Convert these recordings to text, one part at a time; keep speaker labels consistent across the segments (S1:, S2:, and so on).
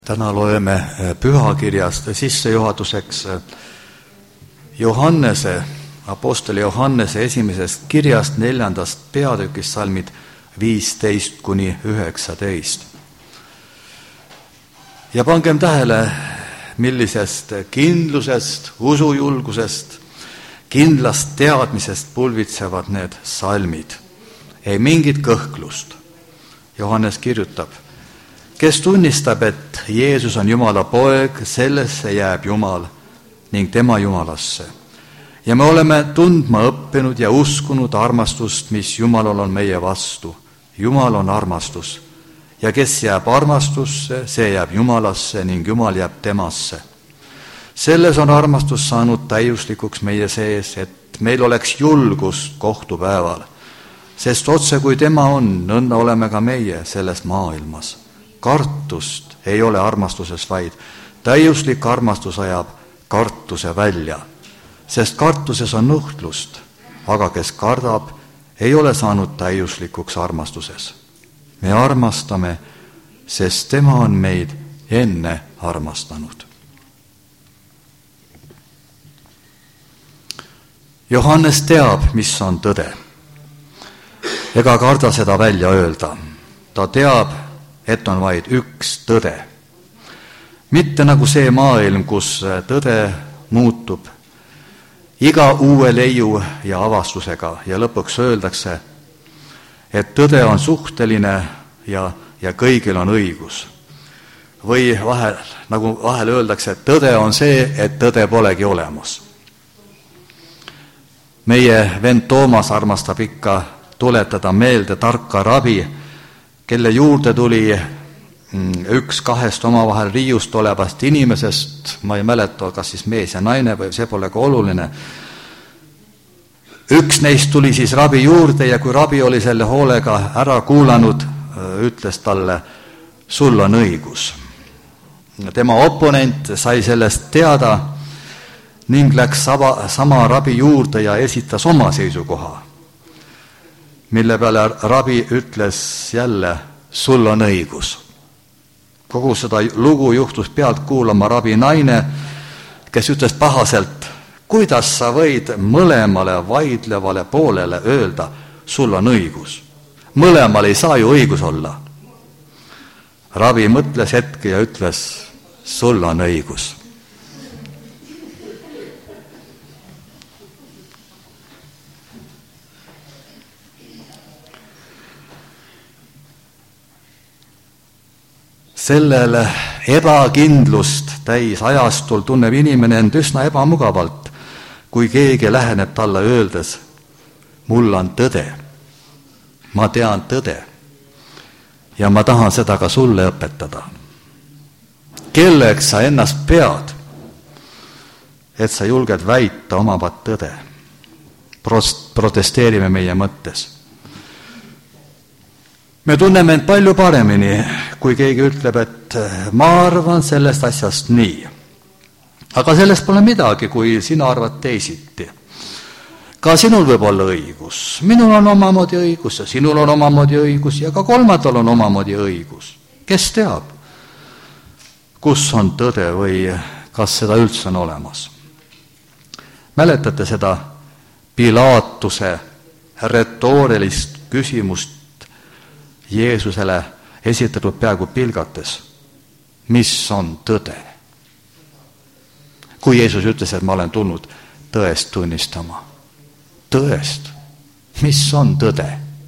S1: Täna loeme pühakirjast sissejuhatuseks Johannese, apostoli Johannese esimesest kirjast 4. peatükist salmid 15–19. Ja pangem tähele, millisest kindlusest, usujulgusest, kindlast teadmisest pulbitsevad need salmid. Ei mingit kõhklust. Johannes kirjutab: kes tunnistab, et Jeesus on Jumala poeg, sellesse jääb Jumal ning tema Jumalasse. Ja me oleme tundma õppinud ja uskunud armastust, mis Jumalal on meie vastu. Jumal on armastus. Ja kes jääb armastusse, see jääb Jumalasse ning Jumal jääb temasse. Selles on armastus saanud täiuslikuks meie sees, et meil oleks julgust kohtupäeval. Sest otse kui tema on, nõnda oleme ka meie selles maailmas. Kartust ei ole armastuses, vaid täiuslik armastus ajab kartuse välja, sest kartuses on nuhtlust, aga kes kardab, ei ole saanud täiuslikuks armastuses. Me armastame, sest tema on meid enne armastanud. Johannes teab, mis on tõde, ega karda seda välja öelda. Ta teab, et on vaid üks tõde. Mitte nagu see maailm, kus tõde muutub iga uue leiu ja avastusega ja lõpuks öeldakse, et tõde on suhteline ja kõigil on õigus. Või vahel öeldakse, et tõde on see, et tõde polegi olemas. Meie vend Toomas armastab ikka tuletada meelde tarka rabi, kelle juurde tuli üks kahest omavahel riiust olevast inimesest, ma ei mäleta, kas siis mees ja naine või see pole ka oluline. Üks neist tuli siis rabi juurde ja kui rabi oli selle hoolega ära kuulanud, ütles talle: sul on õigus. Tema oponent sai sellest teada ning läks sama rabi juurde ja esitas oma seisukoha, mille peale rabi ütles jälle: sul on õigus. Kogu seda lugu juhtus pealt kuulama rabi naine, kes ütles pahaselt: kuidas sa võid mõlemale vaidlevale poolele öelda, sul on õigus? Mõlemal ei saa ju õigus olla. Rabi mõtles hetke ja ütles: sul on õigus. Sellel ebakindlust täis ajastul tunneb inimene end üsna ebamugavalt, kui keegi läheneb talle öeldes: mul on tõde, ma tean tõde ja ma tahan seda ka sulle õpetada. Kelleks sa ennast pead, et sa julged väita omavat tõde? Protesteerime meie mõttes. Me tunneme end palju paremini, kui keegi ütleb, et ma arvan sellest asjast nii. Aga sellest pole midagi, kui sina arvad teisiti. Ka sinul võib olla õigus. Minul on omamoodi õigus ja sinul on omamoodi õigus ja ka kolmandal on omamoodi õigus. Kes teab, kus on tõde või kas seda üldse on olemas? Mäletate seda Pilaatuse retoorilist küsimust Jeesusele esitatud peaaegu pilgates: mis on tõde? Kui Jeesus ütles, et ma olen tulnud tõest tunnistama. Tõest? Mis on tõde?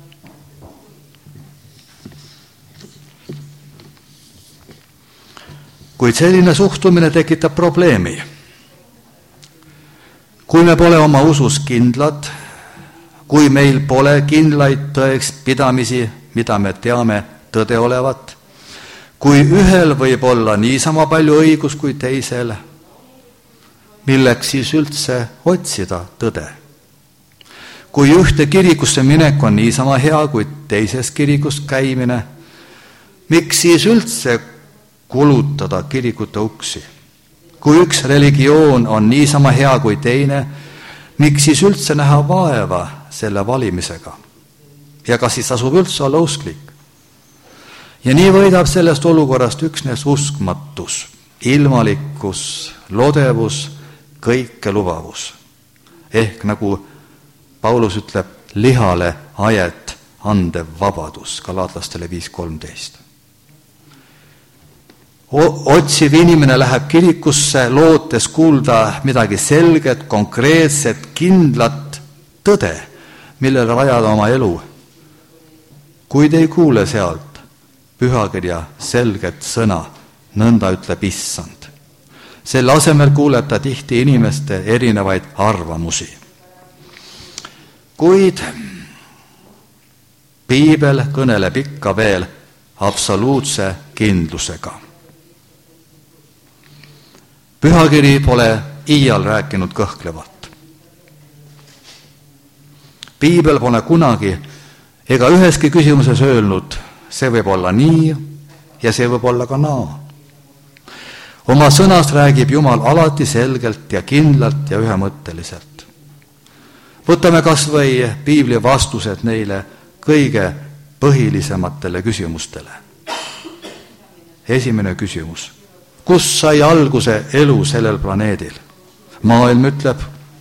S1: Kuid selline suhtumine tekitab probleemi. Kui me pole oma usus kindlad, kui meil pole kindlaid tõeks pidamisi, mida me teame tõde olevat, kui ühel võib olla niisama palju õigus kui teisel, milleks siis üldse otsida tõde? Kui ühte kirikusse minek on niisama hea kui teises kirikus käimine, miks siis üldse kulutada kirikute uksi? Kui üks religioon on niisama hea kui teine, miks siis üldse näha vaeva selle valimisega? Ja kas siis tasub üldse olla usklik? Ja nii võidab sellest olukorrast üksnes uskmatus, ilmalikkus, lodevus, kõikelubavus. Ehk nagu Paulus ütleb, lihale ajet andev vabadus, Galaatlastele 5:13. Otsiv inimene läheb kirikusse, lootes kuulda midagi selget, konkreetset, kindlat tõde, millele rajada oma elu. Kuid ei kuule sealt pühakirja selget sõna, nõnda ütleb Issand. Selle asemel kuuleb ta tihti inimeste erinevaid arvamusi. Kuid piibel kõneleb ikka veel absoluutse kindlusega. Pühakiri pole iial rääkinud kõhklevalt. Piibel pole kunagi ega üheski küsimuses öelnud, see võib olla nii ja see võib olla ka naa. Oma sõnast räägib Jumal alati selgelt ja kindlalt ja ühemõtteliselt. Võtame kas või piibli vastused neile kõige põhilisematele küsimustele. Esimene küsimus. Kus sai alguse elu sellel planeedil? Maailm ütleb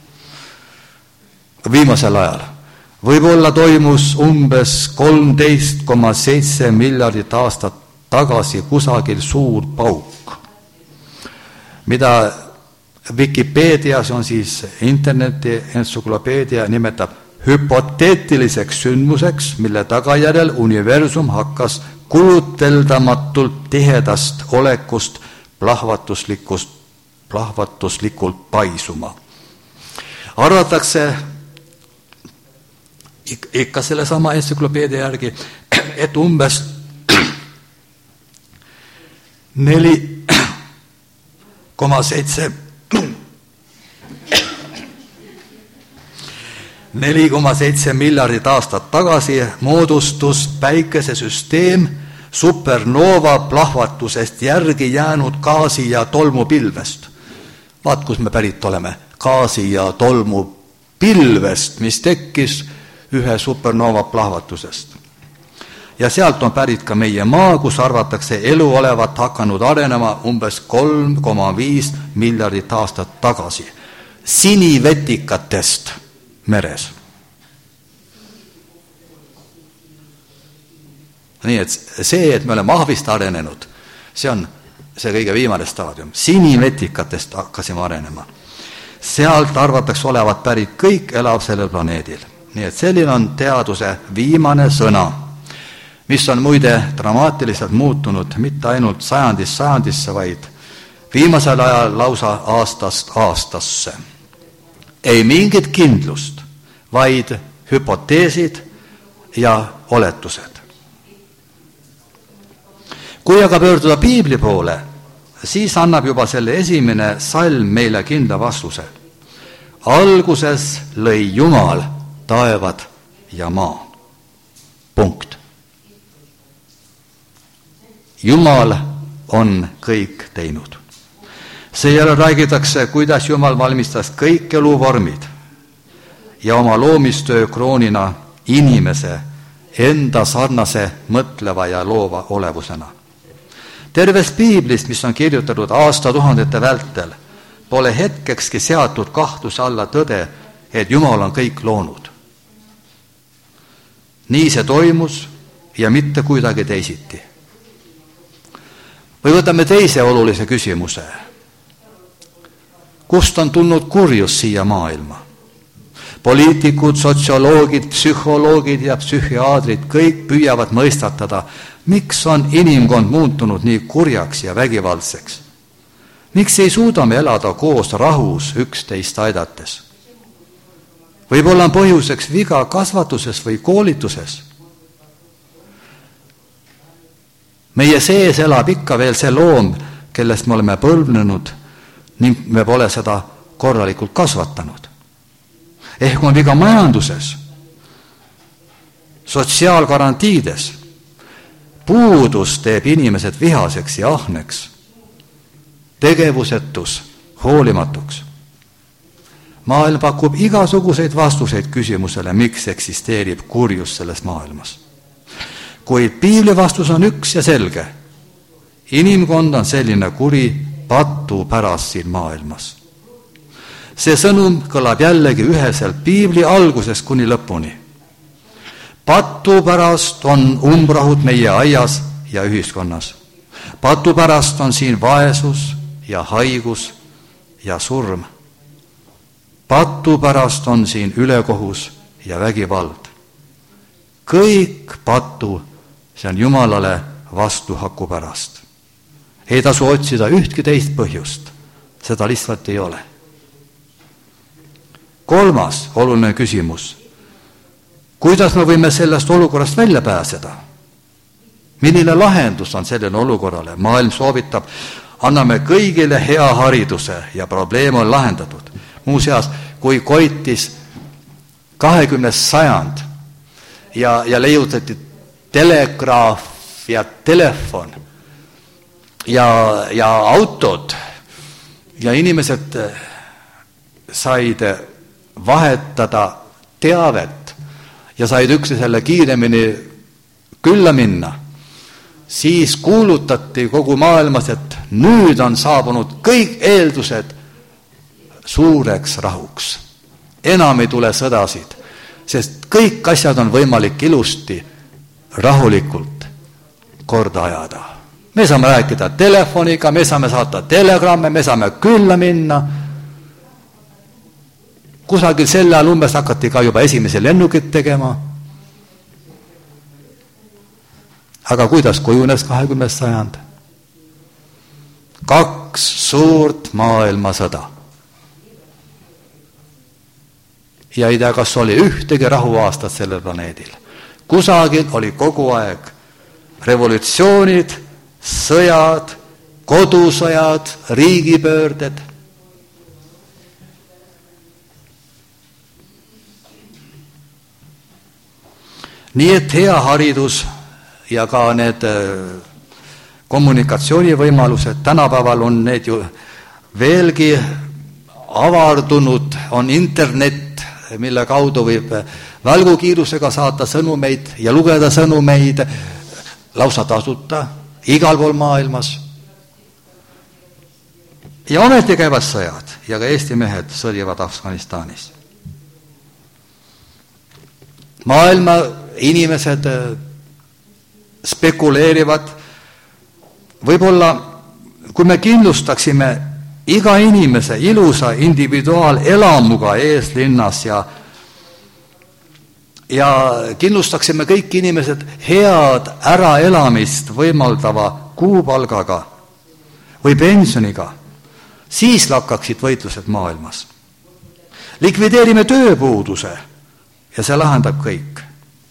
S1: viimasel ajal. Võib-olla toimus umbes 13,7 miljardit aastat tagasi kusagil suur pauk, mida Wikipeedias on siis interneti entsüklopeedia nimetab hüpoteetiliseks sündmuseks, mille tagajärjel universum hakkas kujuteldamatult tihedast olekust plahvatuslikult paisuma. Arvatakse ikka sellesama entsüklopeedia järgi, et umbes 4,7 miljardit aastat tagasi moodustus päikesesüsteem supernova plahvatusest järgi jäänud gaasi- ja tolmupilvest. Vaat, kus me pärit oleme. Gaasi- ja tolmupilvest, mis tekkis ühe supernova plahvatusest. Ja sealt on pärit ka meie maa, kus arvatakse elu olevat hakanud arenema umbes 3,5 miljardit aastat tagasi. Sinivetikatest meres. Nii et see, et me oleme ahvist arenenud, see on see kõige viimane staadium. Sinivetikatest hakkasime arenema. Sealt arvatakse olevat pärit kõik elav sellel planeedil. Nii et selline on teaduse viimane sõna, mis on muide dramaatiliselt muutunud mitte ainult sajandisse, vaid viimasel ajal lausa aastast aastasse. Ei mingit kindlust, vaid hüpoteesid ja oletused. Kui aga pöörduda piibli poole, siis annab juba selle esimene salm meile kindla vastuse. Alguses lõi Jumal taevad ja maa. Punkt. Jumal on kõik teinud. Seejärel räägitakse, kuidas Jumal valmistas kõik eluvormid ja oma loomistöö kroonina inimese enda sarnase mõtleva ja loova olevusena. Tervest piiblist, mis on kirjutatud aastatuhandete vältel, pole hetkekski seatud kahtluse alla tõde, et Jumal on kõik loonud. Nii see toimus ja mitte kuidagi teisiti. Või võtame teise olulise küsimuse. Kust on tulnud kurjus siia maailma? Poliitikud, sotsioloogid, psühholoogid ja psühhiaadrid kõik püüavad mõistatada, miks on inimkond muutunud nii kurjaks ja vägivaldseks. Miks ei suuda me elada koos rahus üksteist aidates? Võib-olla on põhjuseks viga kasvatuses või koolituses. Meie sees elab ikka veel see loom, kellest me oleme põlvnenud ning me pole seda korralikult kasvatanud. Ehk on viga majanduses, sotsiaalgarantiides. Puudus teeb inimesed vihaseks ja ahneks, tegevusetus hoolimatuks. Maailm pakub igasuguseid vastuseid küsimusele, miks eksisteerib kurjus selles maailmas. Kuid piibli vastus on üks ja selge. Inimkond on selline kuri patu pärast siin maailmas. See sõnum kõlab jällegi üheselt piibli algusest kuni lõpuni. Patu pärast on umbrahud meie aias ja ühiskonnas. Patu pärast on siin vaesus ja haigus ja surm. Patu pärast on siin ülekohus ja vägivald. Kõik patu, see on Jumalale vastuhaku pärast. Ei tasu otsida ühtki teist põhjust. Seda lihtsalt ei ole. Kolmas oluline küsimus. Kuidas me võime sellest olukorrast välja pääseda? Milline lahendus on selline olukorrale? Maailm soovitab, anname kõigile hea hariduse ja probleem on lahendatud. Muuseas, kui koitis 20. sajand ja leiutati telegraaf ja telefon ja autod ja inimesed said vahetada teavet ja said üksteisele kiiremini külla minna, siis kuulutati kogu maailmas, et nüüd on saabunud kõik eeldused suureks rahuks. Enam ei tule sõdasid, sest kõik asjad on võimalik ilusti, rahulikult korda ajada. Me saame rääkida telefoniga, me saame saata telegramme, me saame külla minna. Kusagil selle ajal umbes hakati ka juba esimese lennukit tegema. Aga kuidas kujunes 20. sajand? 2 suurt maailmasõda. Ja ei tea, kas oli ühtegi rahuaastat sellel planeedil. Kusagil oli kogu aeg revolutsioonid, sõjad, kodusõjad, riigipöörded. Nii et hea haridus ja ka need kommunikatsioonivõimalused, tänapäeval on need ju veelgi avardunud, on internet, mille kaudu võib välgukiirusega saata sõnumeid ja lugeda sõnumeid lausa tasuta igal pool maailmas. Ja ometi käivad sõjad ja ka Eesti mehed sõdivad Afganistanis. Maailma inimesed spekuleerivad, võib-olla kui me kindlustaksime iga inimese ilusa individuaalelamuga eeslinnas ja kindlustaksime kõik inimesed head äraelamist võimaldava kuupalgaga või pensioniga, siis lakkaksid võitlused maailmas. Likvideerime tööpuuduse ja see lahendab kõik.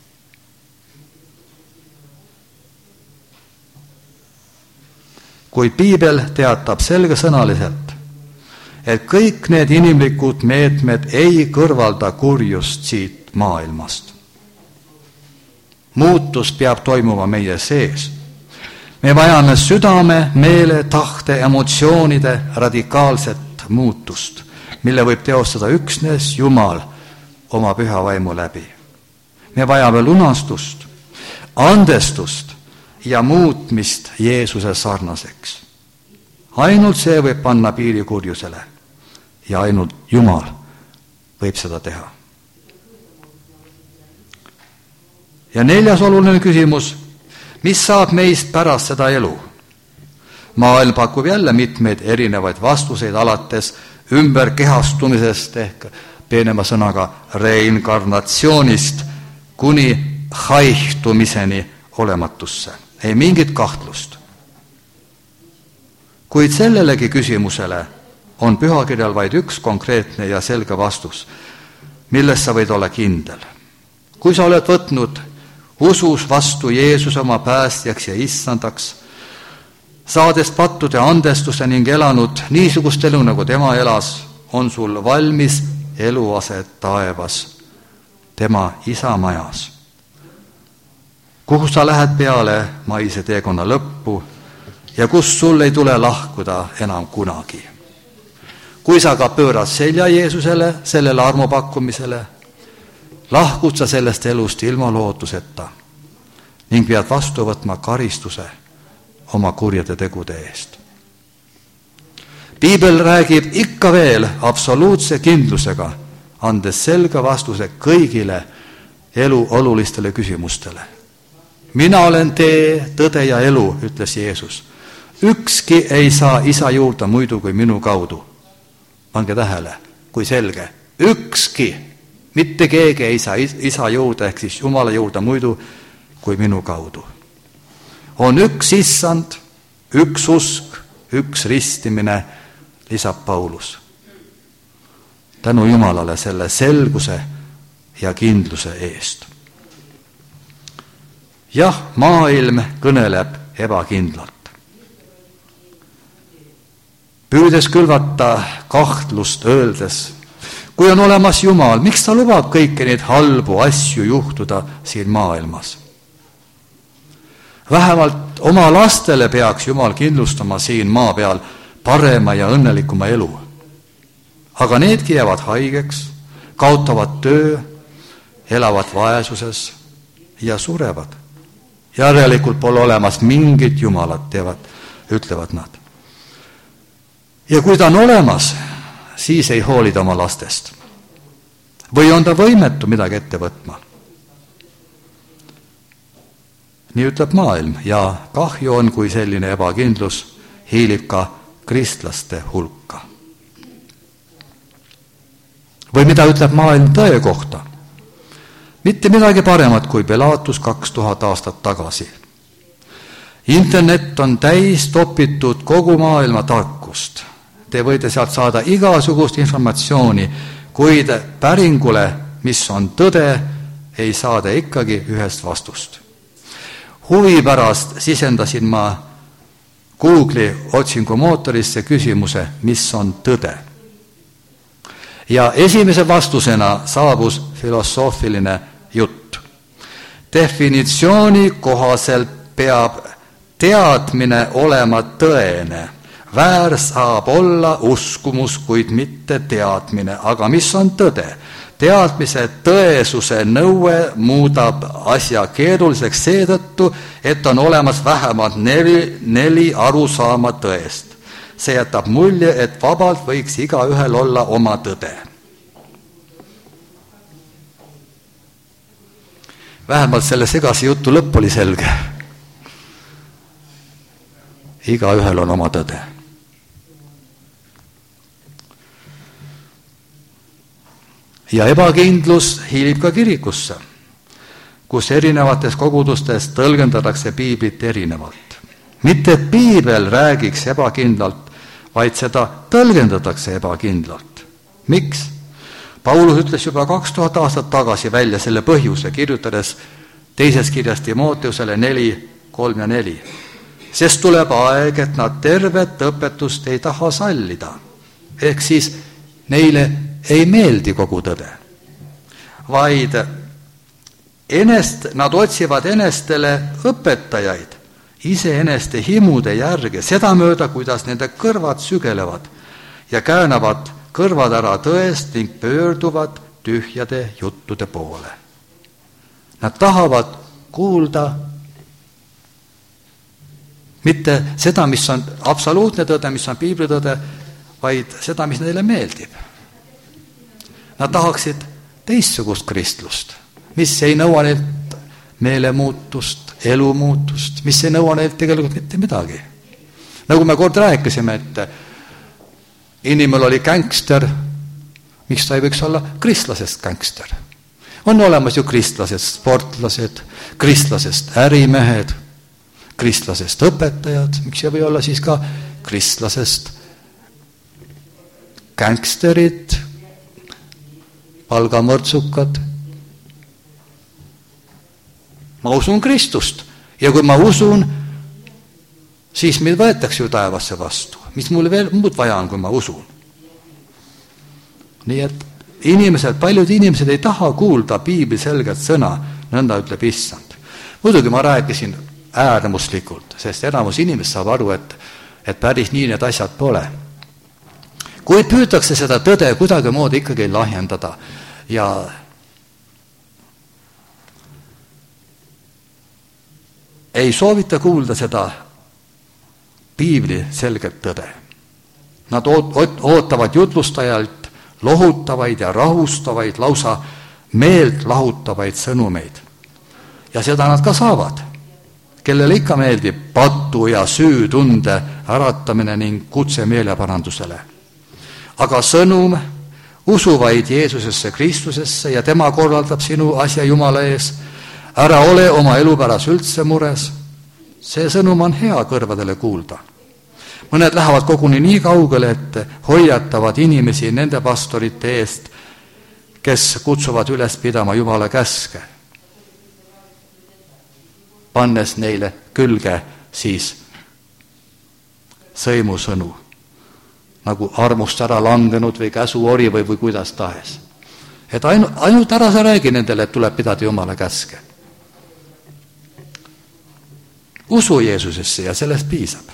S1: Kuid piibel teatab selgesõnaliselt, et kõik need inimlikud meetmed ei kõrvalda kurjust siit maailmast. Muutus peab toimuma meie sees. Me vajame südame, meele, tahte, emotsioonide radikaalset muutust, mille võib teostada üksnes Jumal oma püha vaimu läbi. Me vajame lunastust, andestust ja muutmist Jeesuse sarnaseks. Ainult see võib panna piiri kurjusele ja ainult Jumal võib seda teha. Ja 4. oluline küsimus, mis saab meist pärast seda elu? Maailm pakub jälle mitmeid erinevaid vastuseid alates ümberkehastumisest ehk peenema sõnaga reinkarnatsioonist kuni haihtumiseni olematusse. Ei mingit kahtlust. Kuid sellelegi küsimusele on pühakirjal vaid üks konkreetne ja selge vastus, milles sa võid olla kindel. Kui sa oled võtnud usus vastu Jeesuse oma päästjaks ja issandaks, saades pattude andestuse ning elanud niisugust elu, nagu tema elas, on sul valmis eluase taevas, tema isa majas, kuhu sa lähed peale maise teekonna lõppu ja kus sul ei tule lahkuda enam kunagi. Kui sa ka pöörad selja Jeesusele, sellele armupakkumisele, lahkud sa sellest elust ilma lootuseta ning pead vastu võtma karistuse oma kurjade tegude eest. Piibel räägib ikka veel absoluutse kindlusega, andes selge vastuse kõigile elu olulistele küsimustele. Mina olen tee, tõde ja elu, ütles Jeesus. Ükski ei saa isa juurde muidu kui minu kaudu. Pange tähele, kui selge. Ükski, mitte keegi ei saa isa juurde ehk siis Jumala juurde muidu kui minu kaudu. On üks issand, üks usk, üks ristimine, lisab Paulus. Tänu Jumalale selle selguse ja kindluse eest. Jah, maailm kõneleb ebakindlalt. Püüdes külvata kahtlust öeldes, kui on olemas Jumal, miks ta lubab kõiki neid halbu asju juhtuda siin maailmas? Vähemalt oma lastele peaks Jumal kindlustama siin maa peal parema ja õnnelikuma elu. Aga needki jäävad haigeks, kaotavad töö, elavad vaesuses ja surevad. Järelikult pole olemas mingit Jumalat, ütlevad nad. Ja kui ta on olemas, siis ei hoolida oma lastest. Või on ta võimetu midagi ette võtma? Nii ütleb maailm ja kahju on, kui selline ebakindlus hiilib ka kristlaste hulka. Või mida ütleb maailm tõe kohta? Mitte midagi paremat kui Pilatus 2000 aastat tagasi. Internet on täis topitud kogu maailma tarkust. Te võite sealt saada igasugust informatsiooni, kuid päringule, mis on tõde, ei saada ikkagi ühest vastust. Huvi pärast sisendasin ma Google'i otsingumootorisse küsimuse, mis on tõde. Ja esimese vastusena saabus filosoofiline jutt. Definitsiooni kohaselt peab teadmine olema tõene. Väär saab olla uskumus, kuid mitte teadmine. Aga mis on tõde? Teadmise tõesuse nõue muudab asja keeruliseks seetõttu, et on olemas vähemalt neli arusaama tõest. See jätab mulje, et vabalt võiks igaühel olla oma tõde. Vähemalt selle segase jutu lõpp oli selge. Igaühel on oma tõde. Ja ebakindlus hiilib ka kirikusse, kus erinevates kogudustes tõlgendatakse piiblit erinevalt. Mitte et piibel räägiks ebakindlalt, vaid seda tõlgendatakse ebakindlalt. Miks? Paulus ütles juba 2000 aastat tagasi välja selle põhjuse, kirjutades teises kirjas Timoteusele 4, 3 ja 4. Sest tuleb aeg, et nad tervet õpetust ei taha sallida. Ehk siis neile ei meeldi kogu tõde, vaid nad otsivad enestele õpetajaid, iseeneste himude järge, seda mööda, kuidas nende kõrvad sügelevad ja käänavad kõrvad ära tõest ning pöörduvad tühjade juttude poole. Nad tahavad kuulda mitte seda, mis on absoluutne tõde, mis on piiblitõde, vaid seda, mis neile meeldib. Nad tahaksid teistsugust kristlust, mis ei nõua neilt meelemuutust, elumuutust, mis ei nõua neilt tegelikult mitte midagi. Nagu me kord rääkisime, et inimene oli gängster, miks ta ei võiks olla kristlasest gängster? On olemas ju kristlasest sportlased, kristlasest ärimehed, kristlasest õpetajad, miks ei või olla siis ka kristlasest gängsterid, palgamõrtsukad. Ma usun Kristust ja kui ma usun, siis mind võetakse ju taevasse vastu. Mis mul veel muud vaja on, kui ma usun? Nii et paljud inimesed ei taha kuulda piibli selget sõna, nõnda ütleb issand. Muidugi ma rääkisin äärmuslikult, sest enamus inimest saab aru, et päris nii need asjad pole. Kuid püütakse seda tõde kuidagi moodi ikkagi lahjendada ja ei soovita kuulda seda piibli selget tõde. Nad ootavad jutlustajalt lohutavaid ja rahustavaid, lausa meelt lahutavaid sõnumeid. Ja seda nad ka saavad, kellele ikka meeldib patu ja süütunde äratamine ning kutse meeleparandusele. Aga sõnum, usu vaid Jeesusesse Kristusesse ja tema korraldab sinu asja Jumala ees, ära ole oma elupäras üldse mures, see sõnum on hea kõrvadele kuulda. Mõned lähevad koguni nii kaugele, et hoiatavad inimesi nende pastorite eest, kes kutsuvad üles pidama Jumala käske, pannes neile külge siis sõimusõnu, nagu armust ära langenud või käsuori või kuidas tahes. Et ainult ära sa räägi nendele, et tuleb pidada Jumala käske. Usu Jeesusesse ja sellest piisab.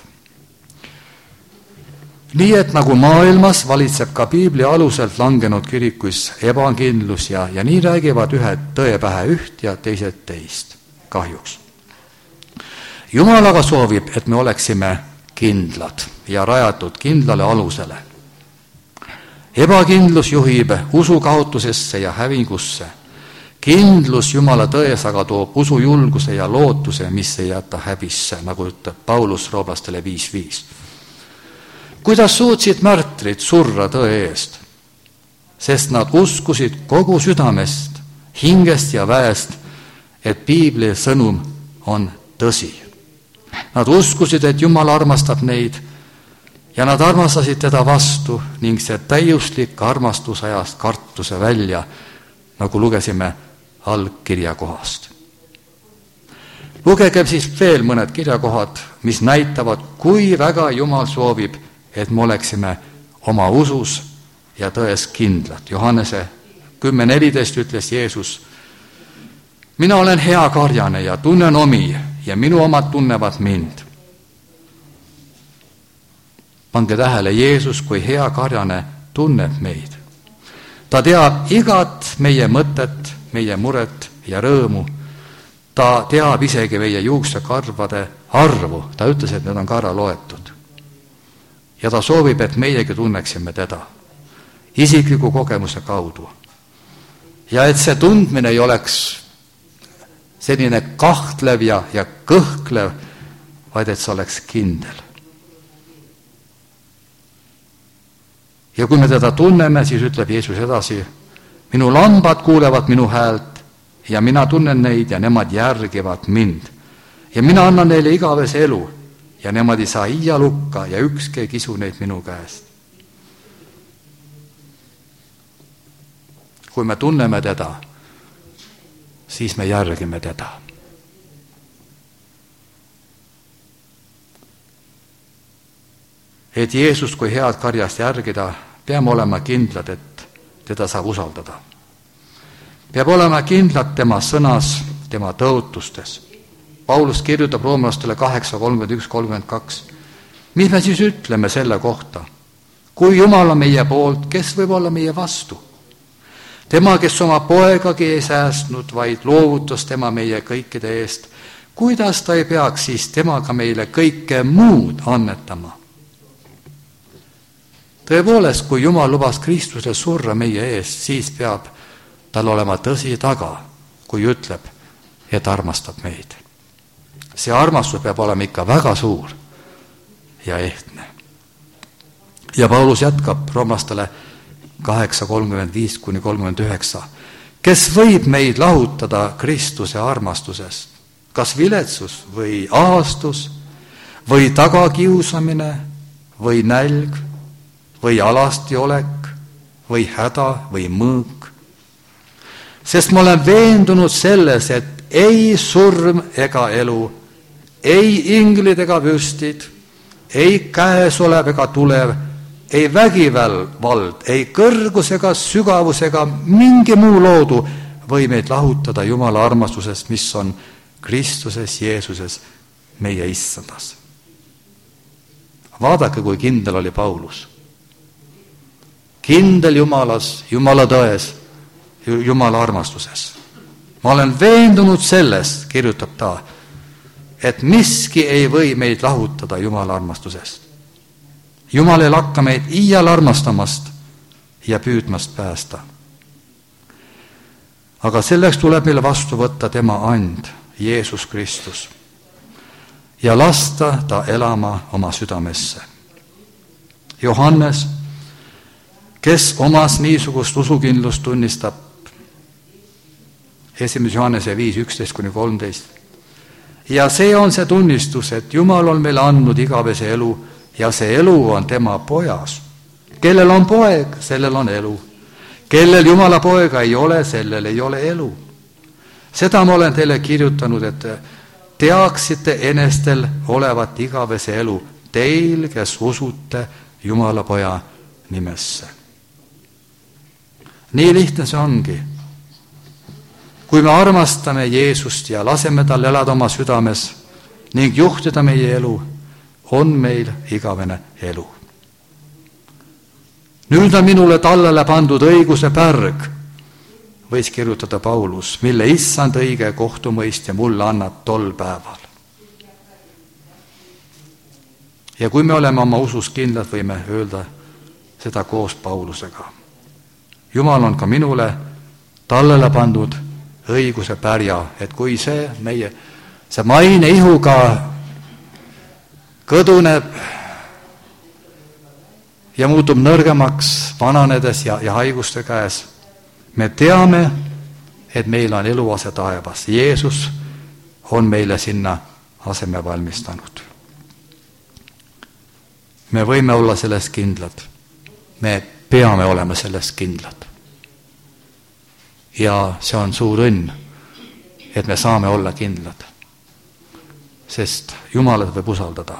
S1: Nii et nagu maailmas valitseb ka piibli aluselt langenud kirikuis ebakindlus ja nii räägivad ühed tõe pähe üht ja teised teist, kahjuks. Jumal aga soovib, et me oleksime kindlad ja rajatud kindlale alusele. Ebakindlus juhib usu kaotusesse ja hävingusse. Kindlus Jumala tões aga toob usu julguse ja lootuse, mis ei jäta häbisse, nagu ütleb Paulus Rooblastele 5.5. Kuidas suutsid märtrid surra tõe eest? Sest nad uskusid kogu südamest, hingest ja väest, et piibli sõnum on tõsi. Nad uskusid, et Jumal armastab neid ja nad armastasid teda vastu ning see täiuslik armastus ajas kartuse välja, nagu lugesime algkirjakohast. Lugegem siis veel mõned kirjakohad, mis näitavad, kui väga Jumal soovib, et me oleksime oma usus ja tões kindlad. Johannese 10.14 ütles Jeesus, mina olen hea karjane ja tunnen omi ja minu omad tunnevad mind. Pange tähele, Jeesus kui hea karjane tunneb meid. Ta teab igat meie mõtet, meie muret ja rõõmu. Ta teab isegi meie juuksekarvade arvu. Ta ütles, et need on ka ära loetud. Ja ta soovib, et meiegi tunneksime teda isikliku kogemuse kaudu. Ja et see tundmine ei oleks selline kahtlev ja kõhklev, vaid et see oleks kindel. Ja kui me teda tunneme, siis ütleb Jeesus edasi, minu lambad kuulevad minu häält ja mina tunnen neid ja nemad järgivad mind. Ja mina annan neile igavese elu ja nemad ei saa iial hukka ja ükski ei kisu neid minu käest. Kui me tunneme teda, siis me järgime teda. Et Jeesust kui head karjast järgida, peame olema kindlad, et teda saab usaldada. Peab olema kindlad tema sõnas, tema tõotustes. Paulus kirjutab roomlastele 8.31-32. Mis me siis ütleme selle kohta? Kui Jumal on meie poolt, kes võib olla meie vastu? Tema, kes oma poegagi ei säästnud, vaid loovutas tema meie kõikide eest, kuidas ta ei peaks siis temaga meile kõike muud annetama? Tõepoolest, kui Jumal lubas Kristuse surra meie eest, siis peab tal olema tõsi taga, kui ütleb, et armastab meid. See armastus peab olema ikka väga suur ja ehtne. Ja Paulus jätkab roomlastele 8.35-39. Kes võib meid lahutada Kristuse armastusest? Kas viletsus või ahastus või tagakiusamine või nälg või alastiolek või häda või mõõk? Sest ma olen veendunud selles, et ei surm ega elu, ei inglid ega vürstid, ei käes olev ega tulev, ei vägivald, ei kõrgus ega sügavus ega mingi muu loodu või meid lahutada Jumala armastusest, mis on Kristuses Jeesuses meie issandas. Vaadake, kui kindel oli Paulus. Kindel Jumalas, Jumala tões, Jumala armastuses. Ma olen veendunud sellest, kirjutab ta, et miski ei või meid lahutada Jumala armastusest. Jumal ei lakka meid iial armastamast ja püüdmast päästa. Aga selleks tuleb meil vastu võtta tema and, Jeesus Kristus, ja lasta ta elama oma südamesse. Johannes, kes omas niisugust usukindlust tunnistab, 1. Johannese 5:11-13. Ja see on see tunnistus, et Jumal on meile andnud igavese elu ja see elu on tema pojas. Kellel on poeg, sellel on elu. Kellel Jumala poega ei ole, sellel ei ole elu. Seda ma olen teile kirjutanud, et teaksite enestel olevat igavese elu, teil, kes usute Jumala poja nimesse. Nii lihtne see ongi. Kui me armastame Jeesust ja laseme tal elada oma südames ning juhtida meie elu, on meil igavene elu. Nüüd on minule tallele pandud õiguse pärg, võis kirjutada Paulus, mille issand õige kohtumõistja mulle annab tol päeval. Ja kui me oleme oma usus kindlad, võime öelda seda koos Paulusega. Jumal on ka minule tallele pandud õiguse pärja, et kui see maine ihuga kõduneb ja muutub nõrgemaks vananedes ja haiguste käes, me teame, et meil on eluase taevas. Jeesus on meile sinna aseme valmistanud. Me võime olla selles kindlad. Me peame olema selles kindlad. Ja see on suur õnn, et me saame olla kindlad, sest Jumalat võib usaldada.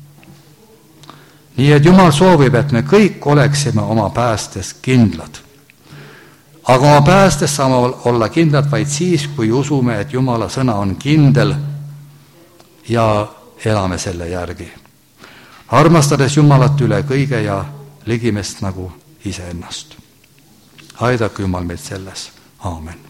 S1: Nii et Jumal soovib, et me kõik oleksime oma päästes kindlad. Aga oma päästes saame olla kindlad vaid siis, kui usume, et Jumala sõna on kindel ja elame selle järgi. Armastades Jumalat üle kõige ja ligimest nagu iseennast. Aidake Jumal meid selles. Aamen.